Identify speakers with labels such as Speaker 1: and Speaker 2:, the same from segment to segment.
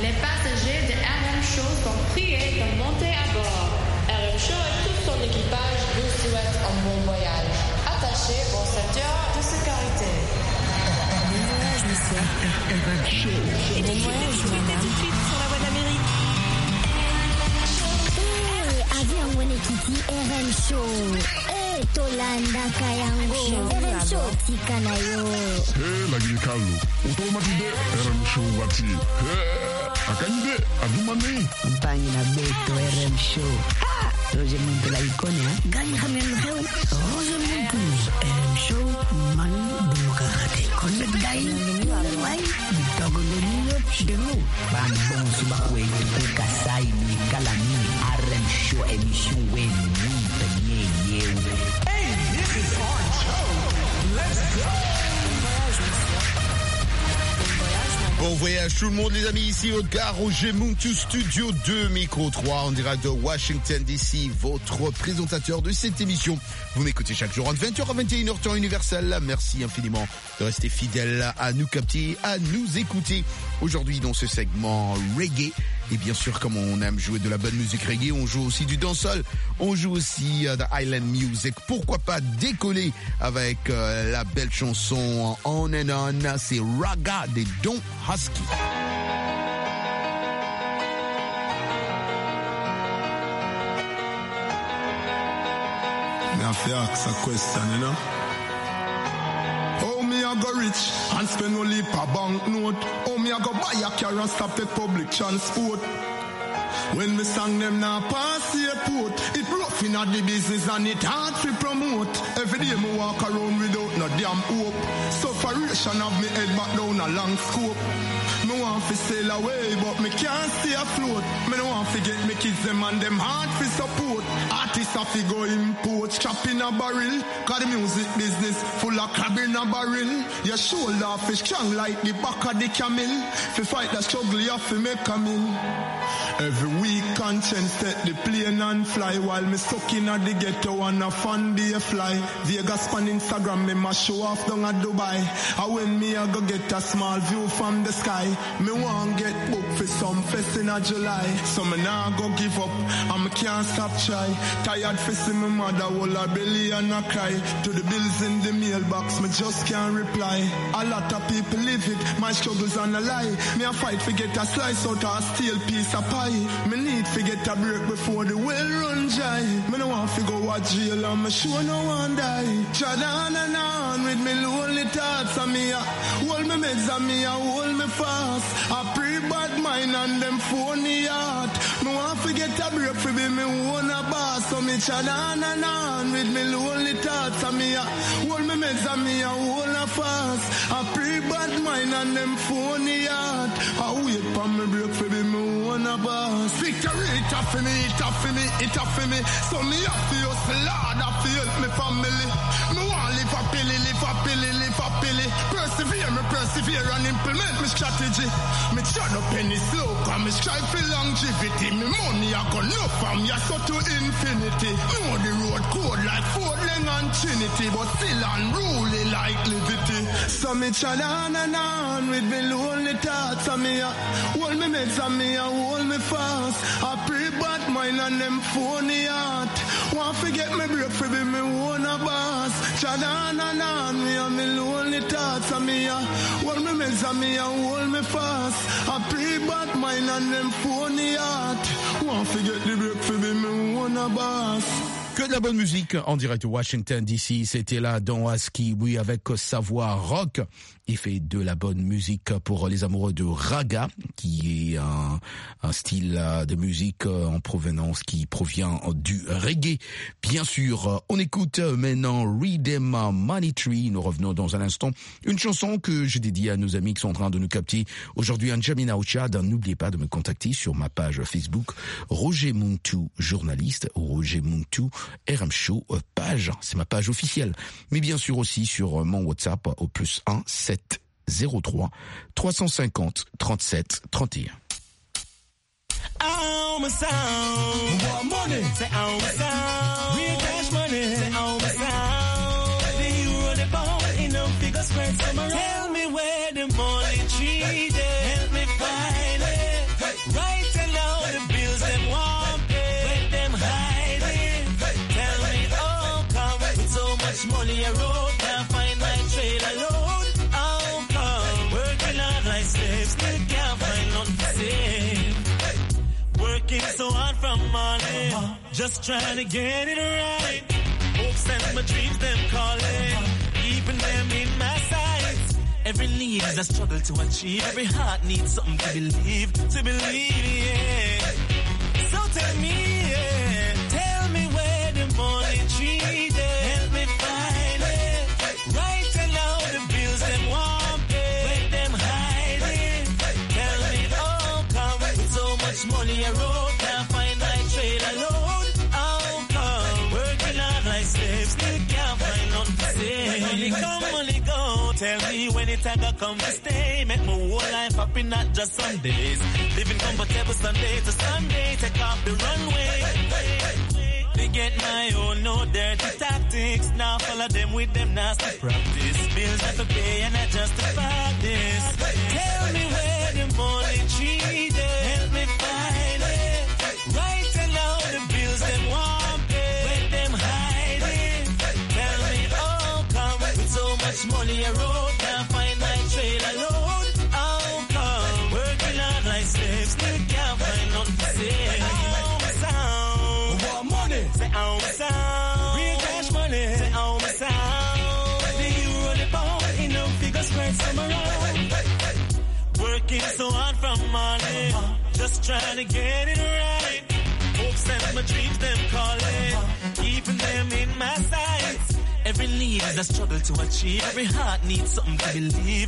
Speaker 1: Les passagers de RM Show sont priés de monter à bord. RM Show et tout son équipage vous souhaitent un bon voyage. Attachez vos ceintures de sécurité.
Speaker 2: Bon voyage, monsieur. RM Show. Et bon voyage, madame. Tout de suite sur la voie de l'Amérique.
Speaker 3: Avion Wenekiti RM Show. Tolanda Kayango. RM Show Tikanayo.
Speaker 4: Lagi Carlo. Automatique RM Show Wati. Akande Adumani.
Speaker 5: Mpani na Beto RM Show. Roger Muntu la ikonia.
Speaker 3: Gani Hamel Heu.
Speaker 5: Roger Muntu RM Show. Mani Dumukakate. Connect Gain. Wai. Bitagolonio Demo. Bambon Subakwe. Kasai Nikalani. RM Show émission Wen.
Speaker 6: Hey, this is our show. Let's go.
Speaker 7: Bon voyage tout le monde les amis, ici Odgar, Roger Muntu, Studio 2, Micro 3, en direct de Washington DC, votre présentateur de cette émission. Vous m'écoutez chaque jour entre 20h à 21h temps universel. Merci infiniment de rester fidèle à nous capter, à nous écouter. Aujourd'hui dans ce segment reggae, et bien sûr comme on aime jouer de la bonne musique reggae, on joue aussi du dancehall, on joue aussi de Island Music. Pourquoi pas décoller avec la belle chanson On and On, c'est Raga des Don Husky.
Speaker 8: Me have to ask a question, you know. How me a go rich and spend only per banknote? How me a go buy a car and stop take public transport? When me sang them now pass the airport, it rough in the business and it hard to promote. Every day me walk around without no damn hope. Sufferation of me head back down a long scope. Me want to sail away, but me can't stay afloat. Me no want to get me kids them and them hard for support. Artists have to go import, strap in a barrel. Cause the music business full of crab in a barrel. Your shoulder fish strong like the back of the camel. If fight the struggle, you have to make a meal. Every week conscience take the plane and fly. While me stuck in at the ghetto and a fun day fly. Vegas on Instagram, me must show off down at Dubai. And when me I go get a small view from the sky, me want get booked for some fest in a July. So me nah go give up and me can't stop try. Tired for see my mother hold her belly and a cry. To the bills in the mailbox, me just can't reply. A lot of people live it, my struggles are a lie. Me a fight to get a slice out of a steel piece of pie. Me need to get a break before the well run dry. Me no want to go to jail and me sure no one die. Trod on and on with me lonely thoughts and me hold me meds and me hold me fast. I pray bad mind and them phony heart. Me want to get a break for be me own a boss. So me trod on and on with me lonely thoughts and me hold me meds and me hold a fast. I pray bad mind and them phony heart. I wait for me break for be me own a boss. Victory, it up for me, it up for me, it up for me. So me have to hustle hard, have to help me family. Me want live happily, live happily, live happily. Persevere and implement my strategy. Me turn up any slow, cause me strive for longevity. Me money I got no from ya so to infinity. Know the road code like Fort Lang and Trinity, but still unruly like liberty. So me turn on and on with me lonely thoughts and me hold me meds and me hold me fast. I pray bad mind and them phony heart. Want forget me break for be me own a boss. Turn on and on me and me lonely thoughts and me hold me meds and me hold me fast. I pray bad mind and them phony heart. Want forget the break for be me own a boss.
Speaker 7: Que de la bonne musique en direct de Washington DC, c'était là dans Husky, oui, avec sa voix rock. Il fait de la bonne musique pour les amoureux de raga, qui est un style de musique en provenance qui provient du reggae. Bien sûr, on écoute maintenant Rhythm Money Tree. Nous revenons dans un instant. Une chanson que je dédie à nos amis qui sont en train de nous capter aujourd'hui en N'Djamena au Tchad. N'oubliez pas de me contacter sur ma page Facebook Roger Muntu, journaliste, Roger Muntu, RM Show, page, c'est ma page officielle. Mais bien sûr aussi sur mon WhatsApp au +1 703 350 37 31.
Speaker 6: I'm a sound. Want money? Say I'm a sound. Real cash money? Say I'm a sound. The euro, the pound, in them figure spread some around. Tell me where the money tree is. Help me find it. money, just trying to get it right. Hopes and my dreams, them calling, keeping them in my sights. Every need is a struggle to achieve. Every heart needs something to believe, yeah. So tell me, yeah, tell me where the money tree is. Help me find it. Right now the bills them want pay, where them hiding. Tell me it all come with so much money I wrote. Can't find my trailer load. How come working hard like slaves, still can't find nothing to say. Money come, money go. Tell me when it a come to stay. Make my whole life happy, not just some days. Living comfortable Sunday to Sunday. Take off the runway. They get my own, no dirty tactics. Now follow them with them nasty practice. Bills have to pay and I justify this. Tell me where the money tree is. Help me find it. Right now the bills them want pay, where them hiding. Tell me it all come with so much money I wrote. Can't find my trailer load. How come working hard like slaves, still can't find nothing to say. Say how my sound, real cash money. Say how my sound, the euro, the pound, enough figures spread some around. Working so hard from money, just trying to get it right. Hopes and my dreams, them calling, keeping them in my sights. Every need is a struggle to achieve. Every heart needs something to believe,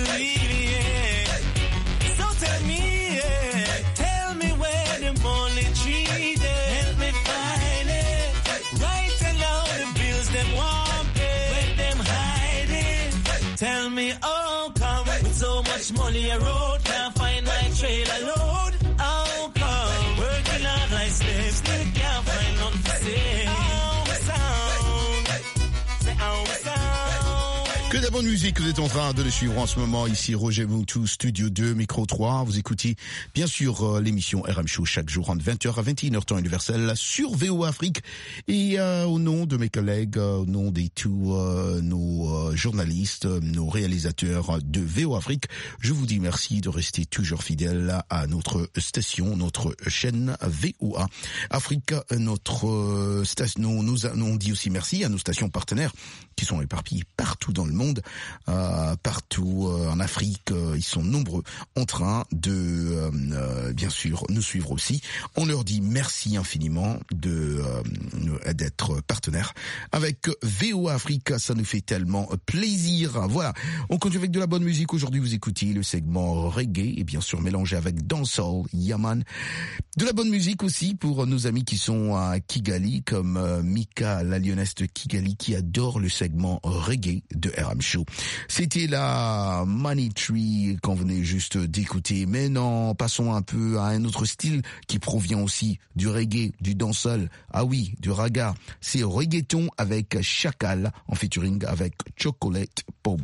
Speaker 6: yeah. So tell me, yeah, tell me where the money tree is. Help me find it. Right now the bills them want pay, where them hiding. Tell me all come with so much money I wrote. Can't find my trailer load. How come working hard like slaves, still can't find nothing to say. How my sound, say how my sound.
Speaker 7: Que de la bonne musique, vous êtes en train de le suivre en ce moment. Ici Roger Moutou, Studio 2, Micro 3. Vous écoutez bien sûr l'émission RM Show chaque jour entre 20h à 21h temps universel sur VOA Afrique. Et au nom de mes collègues, au nom de tous nos journalistes, nos réalisateurs de VOA Afrique, je vous dis merci de rester toujours fidèles à notre station, notre chaîne VOA Afrique. Notre station, on dit aussi merci à nos stations partenaires qui sont éparpillées partout dans le monde. Partout en Afrique, ils sont nombreux en train de bien sûr nous suivre aussi. On leur dit merci infiniment d'être partenaires avec VOA Afrique, ça nous fait tellement plaisir. Voilà, on continue avec de la bonne musique. Aujourd'hui vous écoutez le segment reggae et bien sûr mélangé avec dancehall, Yaman. De la bonne musique aussi pour nos amis qui sont à Kigali comme Mika, la lyonnaise de Kigali qui adore le segment reggae de RM Show. C'était la Money Tree qu'on venait juste d'écouter. Mais non, passons un peu à un autre style qui provient aussi du reggae, du dancehall. Ah oui, du raga. C'est reggaeton avec Chacal en featuring avec Chocolate Pobre.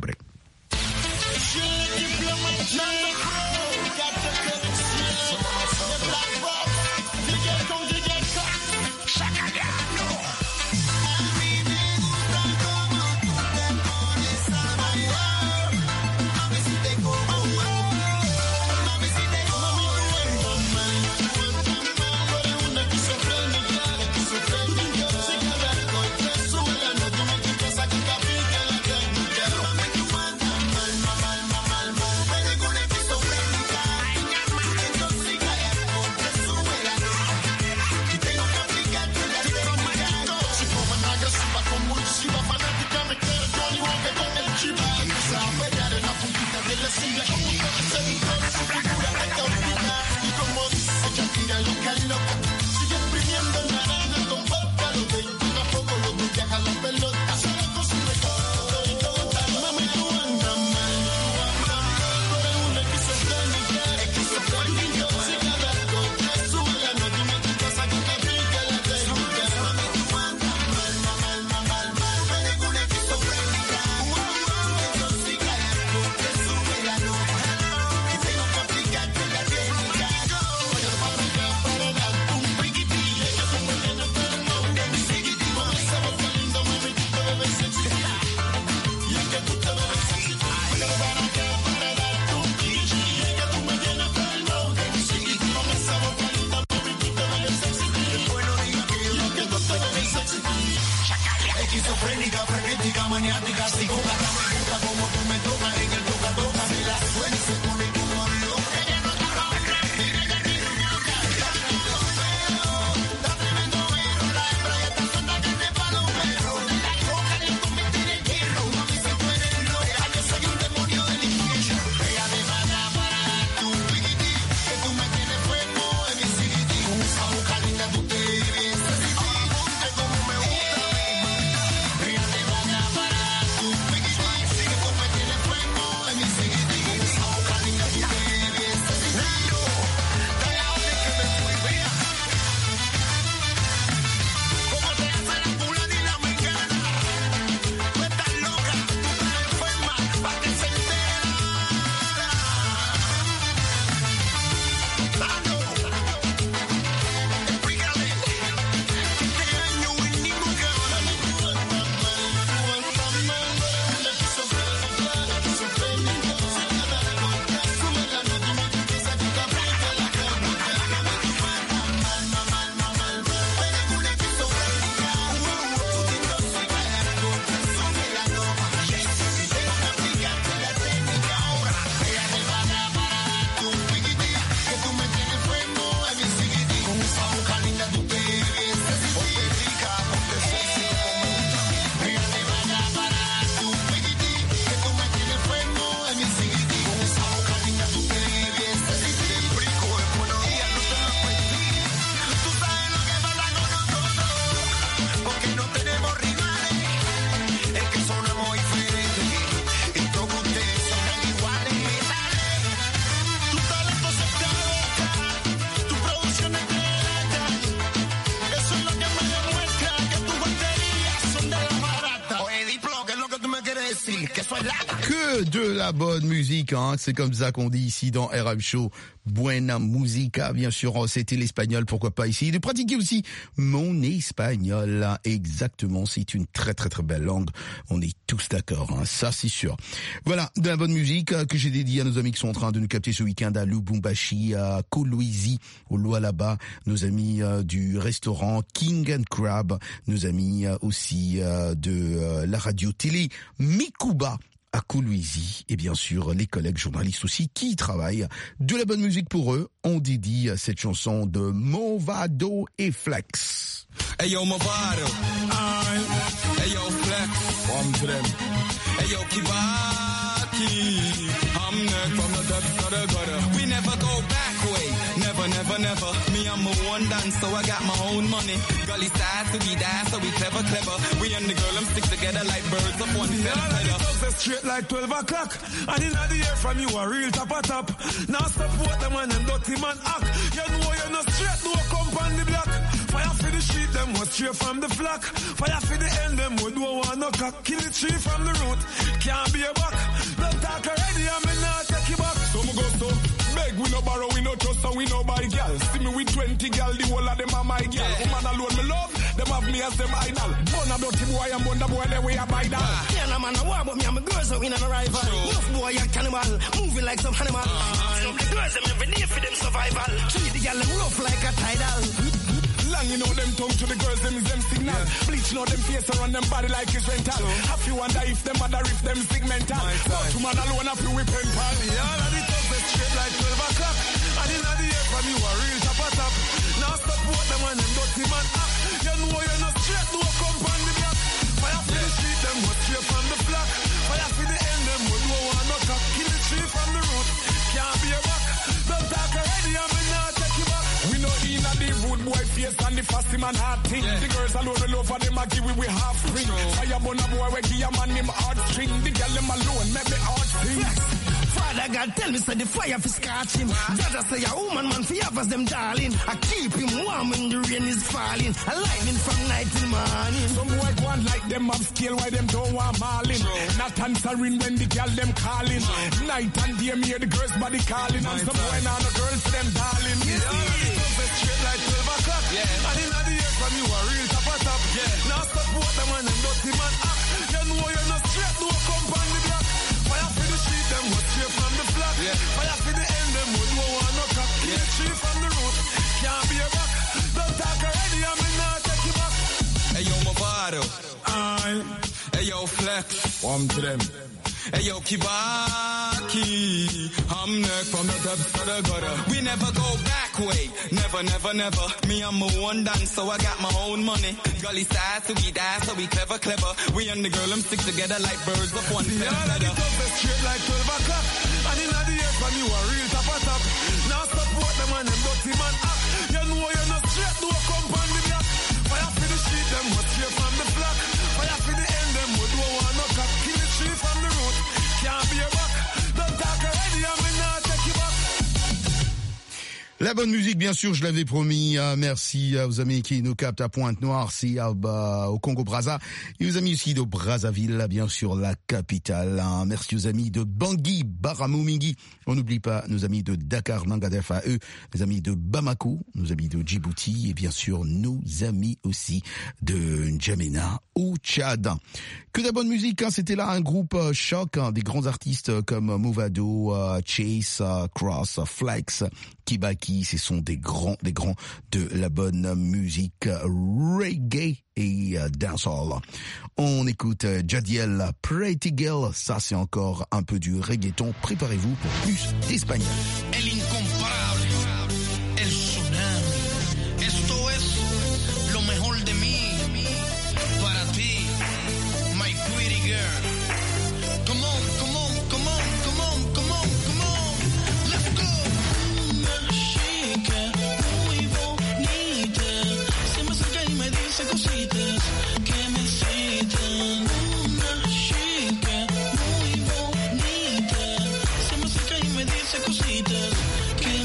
Speaker 7: Que de la bonne musique, hein. C'est comme ça qu'on dit ici dans RM Show. Buena musica, bien sûr, c'était l'espagnol, pourquoi pas ici. De pratiquer aussi mon espagnol, hein. Exactement, c'est une très très très belle langue. On est tous d'accord, hein. Ça c'est sûr. Voilà, de la bonne musique que j'ai dédiée à nos amis qui sont en train de nous capter ce week-end à Lubumbashi, à Kolwezi, au Lualaba, nos amis du restaurant King and Crab, nos amis aussi de la radio-télé Mikuba à Kolwezi, et bien sûr les collègues journalistes aussi qui travaillent. De la bonne musique pour eux. On dédie cette chanson de Movado et Flex.
Speaker 9: Hey yo Movado, hey yo Flex, one to them. Hey yo Kibaki, I'm next from the depths of the gutter. We never go back way, never, never, never. Me I'm a one dance, so I got my own money. Gully side to be die, so we clever, clever. We and the girl, them stick together like birds of one feather.
Speaker 10: Straight like 12 o'clock, and in the air from you a real top a top. Now support them and them dirty man act. You know you're not straight, no come on the block. Fire for the sheet, them was straight from the flock. Fire for the end, them would don't want no cock. Kill the tree from the root, can't be a buck. Don't talk already, I mean not take you back. So me go so beg, we no borrow, we no trust, so we no buy gal. See me with 20 gal, the whole of them are my gal. Woman alone me love, them have me as them idol. Born a dirty boy and born the boy, they way I buy that.
Speaker 11: Yeah, no man, no war, but me and my girls are in an arrival. Enough boy, a cannibal, moving like some animal. Some the girls, them every day for them survival. Treat the gal, them rough like a tidal.
Speaker 10: Long, you know them tongue to the girls, them is them signal. Yeah. Bleach, know them face around them body like it's rental. Have you wonder if them mother, if them segmental. Two man alone, have you whip and pal. Yeah, all of the tough is straight like 12 o'clock. And in the air from you a real top a top. Now support them and them dirty man act. You know you're not straight, no come on the block. Fire for the street, them was straight from the flock. Fire for the end, them would no want no cock. Kill the tree from the root, can't be a back. Don't talk already, I mean not take you back. We know in a the rude boy face and the fussy man hard thing. Yeah. The girls alone, we love for them, I give we half ring. Fire burn a boy, we give a man him hard string. The girl them alone, make me hard sing.
Speaker 11: Father God tell me say the fire fi scorch him. Jaja say a woman man fi have as them darling. I keep him warm when the rain is falling. I lightning from night till morning.
Speaker 10: Some boy go on like them have scale, why them don't want marlin. Not answering when the girl them calling. Night and day me hear the girls body calling. And some boy now the girls to them darling. Yeah, straight like 12 o'clock. Yeah. And in the air from you a real top a top. Yeah. Now support them and them dirty man act. You know you're not straight, no come on the block. Fire for the street, them was straight from the flock. Yeah. Fire for the end, them would no want no cock. Kill the tree from the root, can't be a back. Don't talk already, I mean not take you back.
Speaker 9: Hey yo Movado, hey yo Flex,
Speaker 10: one to them.
Speaker 9: Hey yo Kibaki, I'm next from the depths of the gutter. We never go back way, never, never, never. Me I'm a one dance, so I got my own money. Gully side to be die, so we clever, clever. We and the girl them stick together like birds of one feather.
Speaker 10: Yeah, the top is straight like 12 o'clock. And in the air from you a real top a top. Now support them and them dirty man act. You know you're not straight, no come on the block. Fire for the street, them was straight from the flock. Fire for the end, them would no want no cock. Kill the tree from the root, can't be a back. Don't talk already, I mean not take you back.
Speaker 7: La bonne musique, bien sûr, je l'avais promis. Merci aux amis qui nous captent à Pointe-Noire, c'est au Congo-Brazza. Et aux amis aussi de Brazzaville, bien sûr, la capitale. Merci aux amis de Bangui, Baramumingi. On n'oublie pas nos amis de Dakar, Nangadef à eux, nos amis de Bamako, nos amis de Djibouti et bien sûr nos amis aussi de N'Djamena au Tchad. Que de la bonne musique, hein, c'était là un groupe choc, hein, des grands artistes comme Movado, Chase, Cross, Flex, Kibaki, ce sont des grands de la bonne musique reggae et dancehall. On écoute Jadiel, Pretty Girl, ça c'est encore un peu du reggaeton. Préparez-vous pour plus d'espagnol.
Speaker 12: El incomparable, el tsunami. Esto es lo mejor de mí. Para ti, my pretty girl. Come on, come on, come on, come on, come on, come on. Let's go. Una chica muy bonita. Se me acerca y me dice cositas que me excitan. Una chica muy bonita. Se me acerca y me dice cositas que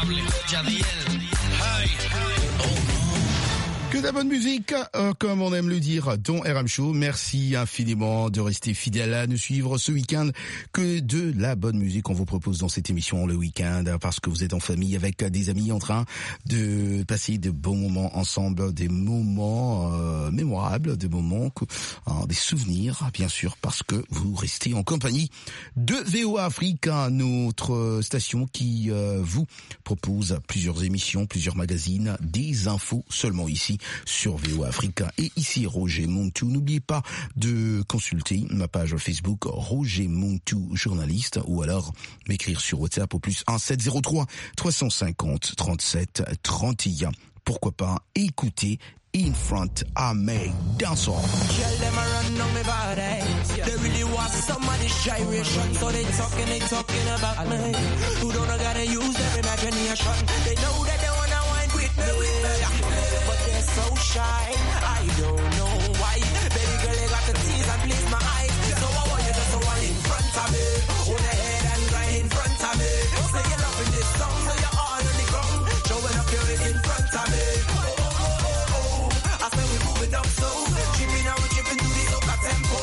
Speaker 12: imparable, Jadiel. Hey.
Speaker 7: Que de la bonne musique, comme on aime le dire, dans RM Show. Merci infiniment de rester fidèle à nous suivre ce week-end. Que de la bonne musique on vous propose dans cette émission le week-end, parce que vous êtes en famille avec des amis en train de passer de bons moments ensemble, des moments mémorables, des moments, des souvenirs, bien sûr, parce que vous restez en compagnie de VOA Africa, notre station qui vous propose plusieurs émissions, plusieurs magazines, des infos seulement ici sur VOA Africa. Et ici Roger Montou. N'oubliez pas de consulter ma page Facebook Roger Montou journaliste, ou alors m'écrire sur WhatsApp au +1 703 350 37 31. Pourquoi pas écouter In Front of Me Dancehall.
Speaker 13: Tell them I run on me body. They really want somebody's gyration, so they talking about me. Who don't gotta use their imagination. They know that they wanna wind with me, but they're so shy. I don't know why. Baby girl, they got the tease and please my eyes. So I want you to throw one in front of me. Hold your head and grind in front of me. Say you're loving this song, so you're all on the ground. Showing up your in front of me. Up so, chipping out, chipping to the soca tempo.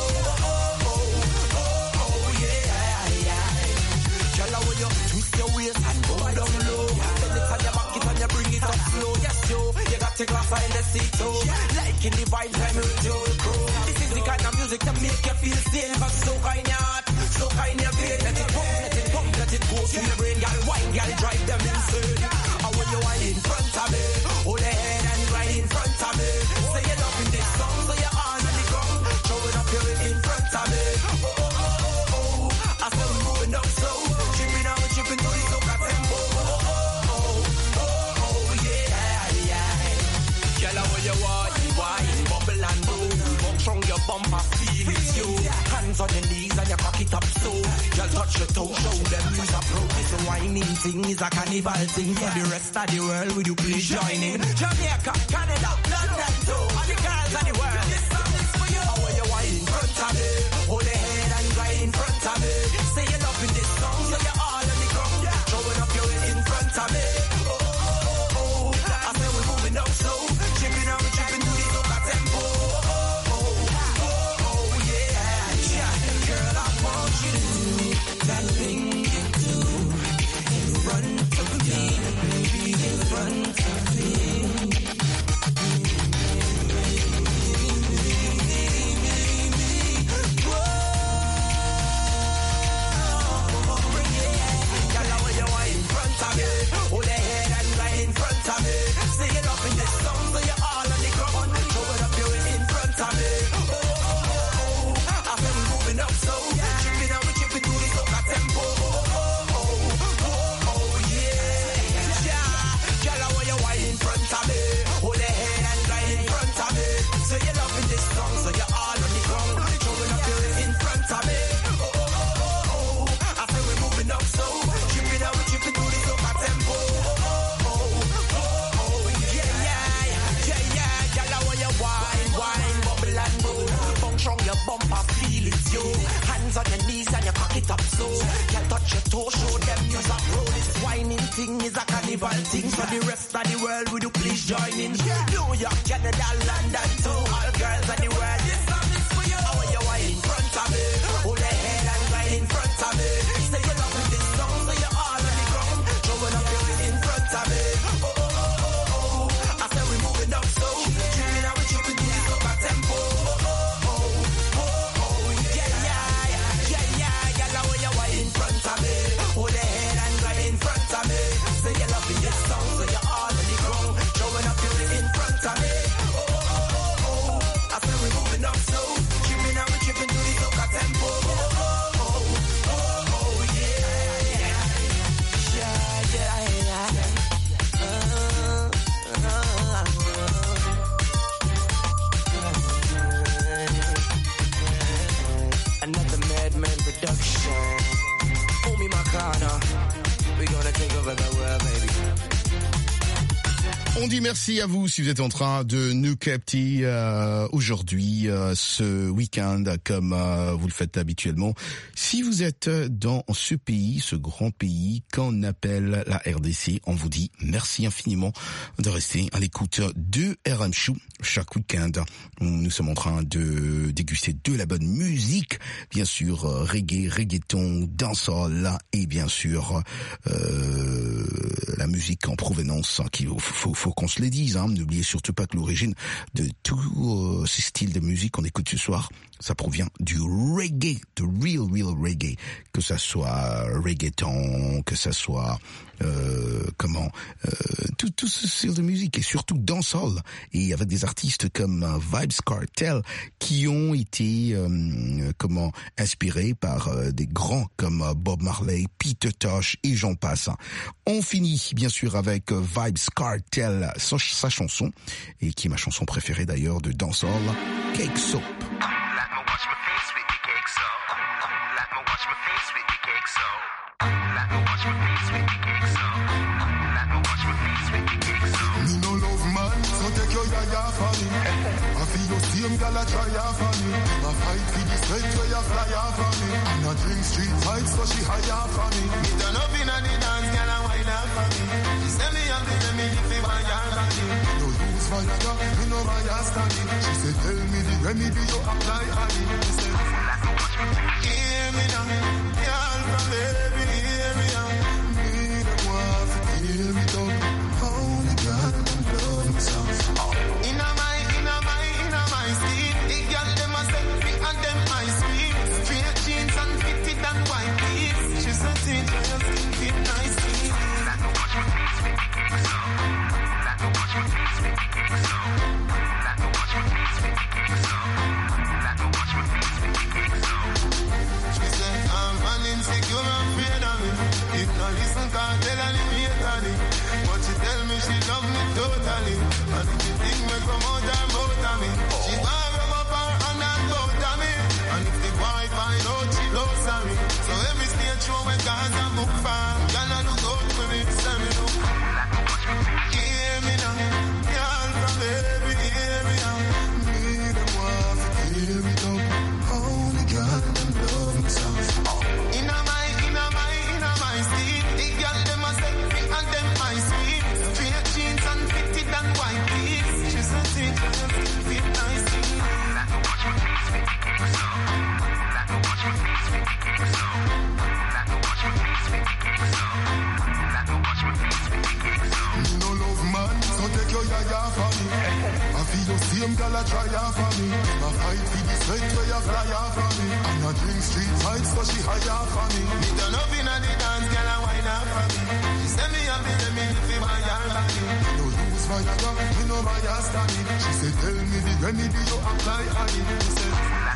Speaker 13: Yeah. Tell her when you twist your waist and go down low. Then it's on your back, it and you bring it up slow. Yes, yo, you got your glass in the seat, oh. Like in the vibe, time with your crew. This is the kind of music that make you feel safe. Cause soca in your heart, soca in your vein. Let it pump, let it go through your brain. Girl, wine, girl, drive them insane. And when you are in front of me, hold your head and grind in front of me. Say you love in this song, so you're on the ground. Showing up your in front of me. I said we're moving up slow. Chipping out, chipping to the soca tempo. Yeah. Girl, how you wine, bubble and roll. Bounce from your bumper, feel it, yo. Hands on your knees and you cock it up so. Girl, touch your toes, show them use a pro. This whining thing is a carnival thing. For the rest of the world, will you please join in? Jamaica, Canada, London too. All the girls of the world. This song is for you. How you wine in front of me? Hold your head and grind in front of me. Say you love in this song, so you're all on the ground. Throwing up your head in front of me. I say we're moving up slow. Chipping out, chipping to the soca tempo. Yeah. Girl, I want you to do that thing you do. In front of me, baby, in front of me. Hold your head and right in front of me. Say it up in this song, so you're all on the ground. Throw it up your way in front of me. I feel we moving up so. Chipping out, we chipping through the soca tempo. Yeah. Girl, how you wine in front of me? Hold your head and right in front of me. Say you're loving this song, so you're all on the ground. Throwing up your way in front of me. I feel we moving up so. Chipping out, we chipping through the soca tempo. Wine, bubble and roll. Bounce from your bumper, feel it, yo. Hands on your knees and you cock it up so. Girl, touch your toe, show them use a pro. This whining thing is a carnival thing. So the rest of the world, will you please join in? New York, Canada, London too. All girls of the world, this song is for you. How you wine in front of me? Hold your head and right in front of me. Say you love this song, so you're all on the ground. Showing up your in front of me. I said we're moving up so. Chipping out, we chipping to the soca tempo. Yeah. Girl, how you wine in front of me? Hold your head and right in front of me. Say you're loving this song, so you're all on the ground. Showing up your in front of me. I said we're moving up so.
Speaker 7: On dit merci à vous si vous êtes en train de nous capter aujourd'hui, ce week-end, comme vous le faites habituellement. Si vous êtes dans ce pays, ce grand pays qu'on appelle la RDC, on vous dit merci infiniment de rester à l'écoute de RM Show chaque week-end. Nous sommes en train de déguster de la bonne musique, bien sûr reggae, reggaeton, dancehall et bien sûr la musique en provenance qu'il faut qu'on se le dise. N'oubliez surtout pas que l'origine de tous ces styles de musique qu'on écoute ce soir, ça provient du reggae, de real reggae, que ça soit reggaeton, que ça soit tout ce style de musique et surtout dancehall, et avec des artistes comme Vybz Kartel qui ont été inspirés par des grands comme Bob Marley, Peter Tosh et j'en passe. On finit bien sûr avec Vybz Kartel, sa chanson, et qui est ma chanson préférée d'ailleurs de dancehall, Cake Soap.
Speaker 8: Me no love man, so take your yaya for me. I feel your same girl a try for me. I fight for the sweat where you fly for me. I'm not drink street fight, so she hire for me. Me turn up in the dance, girl a wine up for me. She say me I'm the remedy for my body. No use for your girl, me no my standing. She say tell me the remedy you apply on it. She say, hear me now, girl from baby, hear me now. Me the one for hear me down. Holy God, I'm loving myself. Inna my skin, the girl them a set me and them ice cream. Straight jeans and fitted and white tees. She said, "Take your skin fit nicely." Let me watch my face with the cake so. Let me watch my face with the cake so. Let me watch my face with the cake so. Let me watch my face with the cake so. She said, "I'm an insecure, I'm afraid of me. If not listen, can't tell her the hate on it. But she tell me she love me totally. And if you think me come out and out of me, she want rub up her hand and bout of me. And if the boy find out she loves me, so every stage show me cause I book for. Y'all not look out for me, send me look. Hear me now, y'all from baby, hear me now. Me the one for hear me now. Holy God, I'm loving myself. Inna my skin, the girl them a set me and them ice cream. Straight jeans and fitted and white tees. She said, "Take your skin fit nicely." Let me watch my face with the cake so. Let me watch my face with the cake so. Let me watch my face with the cake so. Let me watch my face with the cake so. Me no love man, so take your yaya for me. I feel your same girl a try for me. I fight for the sweat where you fly for me. I'm not drink street fight, so she hire for me. Me turn up in the dance, girl a wine up for me. She say me I'm the remedy for my body. No use for your girl, me no my standing. She say tell me the remedy you apply on it. She said,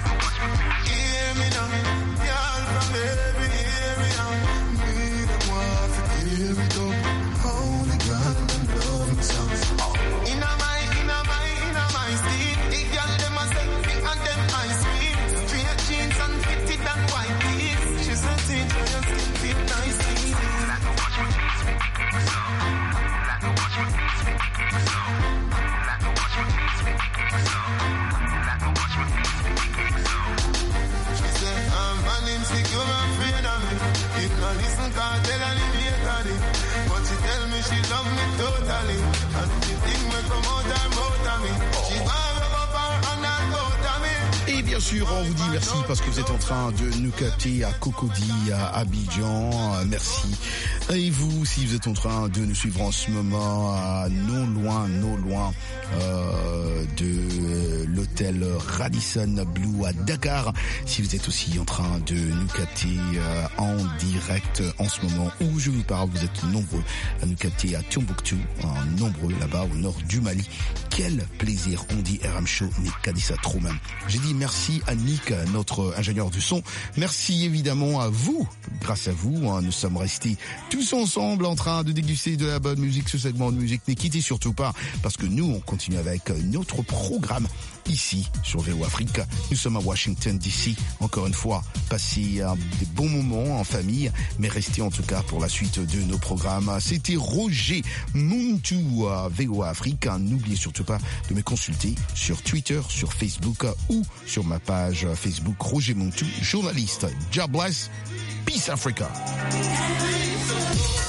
Speaker 8: hear me now, girl from baby, hear me now. Me the one for hear me down. Holy God, I'm loving myself. Inna my skin, the girl them a set me and them ice cream. Straight jeans and fitted and white tees. She said, "Take your skin fit nicely." Let me watch my face with the cake so. Let me watch my face with the cake so. Let me watch my face with the cake so. Let me watch my face with the cake so. She said, "I'm an insecure, I'm afraid of me. If not listen, can't tell her the hate on it. But she tell me she love me totally. And if you think me come out and out of me, she want rub up her hand and bout of me."
Speaker 7: Et bien sûr, on vous dit merci parce que vous êtes en train de nous capter à Cocody, à Abidjan. Merci. Et vous, si vous êtes en train de nous suivre en ce moment à non loin de l'hôtel Radisson Blu à Dakar, si vous êtes aussi en train de nous capter en direct en ce moment où je vous parle, vous êtes nombreux à nous capter à Tombouctou, nombreux là-bas au nord du Mali. Quel plaisir, on dit RM Show, Nick a dit ça trop même. J'ai dit merci à Nick, notre ingénieur du son. Merci évidemment à vous. Grâce à vous, nous sommes restés tous ensemble en train de déguster de la bonne musique. Ce segment de musique, ne quittez surtout pas, parce que nous, on continue avec notre programme ici sur VO Afrique. Nous sommes à Washington DC. Encore une fois, passez des bons moments en famille, mais restez en tout cas pour la suite de nos programmes. C'était Roger Muntu à VO Afrique. N'oubliez surtout pas de me consulter sur Twitter, sur Facebook ou sur ma page Facebook Roger Muntu, journaliste. God bless. Peace Africa.